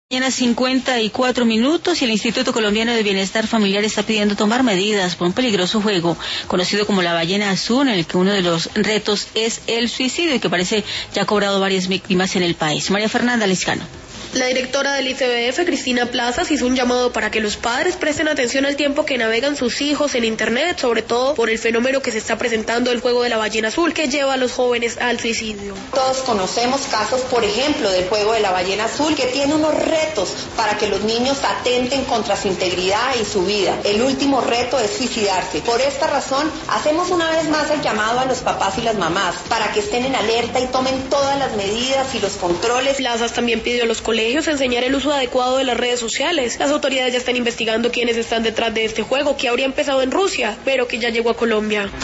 Mañana 54 minutos y el Instituto Colombiano de Bienestar Familiar está pidiendo tomar medidas por un peligroso juego conocido como la ballena azul, en el que uno de los retos es el suicidio y que parece ya ha cobrado varias víctimas en el país. María Fernanda Liscano. La directora del ICBF, Cristina Plazas, hizo un llamado para que los padres presten atención al tiempo que navegan sus hijos en Internet, sobre todo por el fenómeno que se está presentando del juego de la ballena azul, que lleva a los jóvenes al suicidio. Todos conocemos casos, por ejemplo, del juego de la ballena azul, que tiene unos retos para que los niños atenten contra su integridad y su vida. El último reto es suicidarse. Por esta razón, hacemos una vez más el llamado a los papás y las mamás para que estén en alerta y tomen todas las medidas y los controles. Plazas también pidió a los colegios enseñar el uso adecuado de las redes sociales. Las autoridades ya están investigando quiénes están detrás de este juego, que habría empezado en Rusia, pero que ya llegó a Colombia.